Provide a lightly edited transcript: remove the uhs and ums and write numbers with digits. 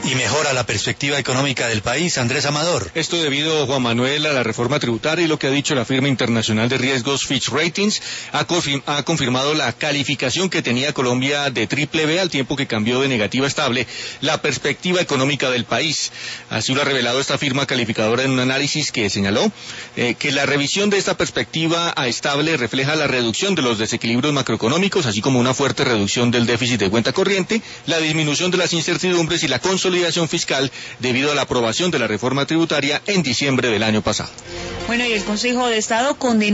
y mejora la perspectiva económica del país. Andrés Amador. Esto debido, Juan Manuel, a la reforma tributaria y lo que ha dicho la firma internacional de riesgos Fitch Ratings, ha confirmado la calificación que tenía Colombia de BBB al tiempo que cambió de negativa a estable la perspectiva económica del país. Así lo ha revelado esta firma calificadora en un análisis que señaló que la revisión de esta perspectiva a estable refleja la reducción de los desequilibrios macroeconómicos, así como una fuerte reducción del déficit de cuenta corriente, la disminución de las incertidumbres y la consolidación fiscal debido a la aprobación de la reforma tributaria en diciembre del año pasado. Bueno, y el Consejo de Estado condenó